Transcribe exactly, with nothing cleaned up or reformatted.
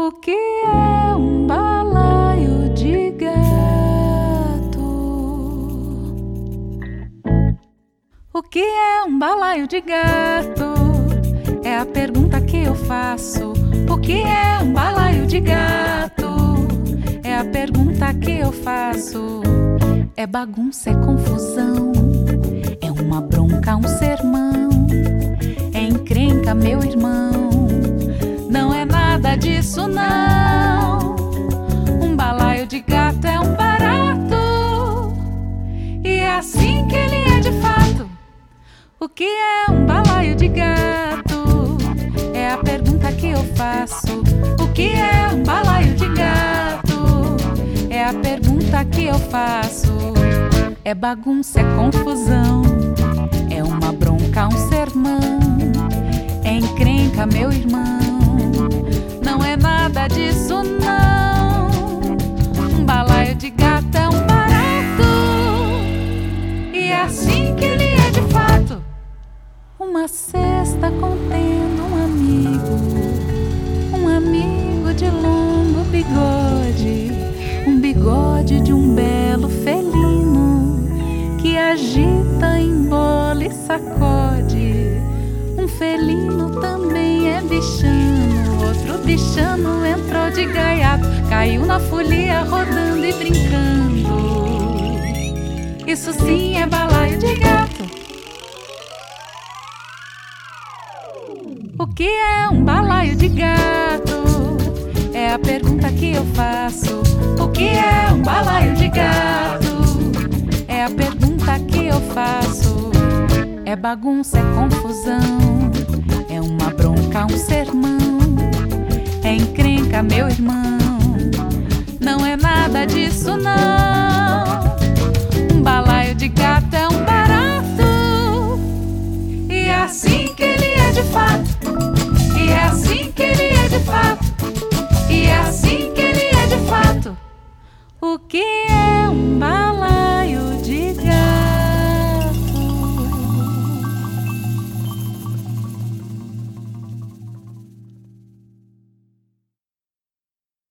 O que é um balaio de gato? O que é um balaio de gato? É a pergunta que eu faço. O que é um balaio de gato? É a pergunta que eu faço. É bagunça, é confusão, é uma bronca, um sermão, é encrenca, meu irmão. Não é nada disso, não. Um balaio de gato é um barato, e é assim que ele é de fato. O que é um balaio de gato? É a pergunta que eu faço. O que é um balaio de gato? É a pergunta que eu faço. É bagunça, é confusão, é uma bronca, um sermão, é encrenca, meu irmão. Não é nada disso, não. Um balaio de gato é um barato, e é assim que ele é de fato. Uma cesta contendo um amigo, um amigo de longo bigode, um bigode de um belo felino que agita, embola e sacode. Um felino também é bichano, outro bichano entrou de gaiato, caiu na folia rodando e brincando. Isso sim é balaio de gato. O que é um balaio de gato? É a pergunta que eu faço. O que é um balaio de gato? É a pergunta que eu faço. É bagunça, é confusão, é uma bronca, um sermão, é encrenca, meu irmão. Não é nada disso, não.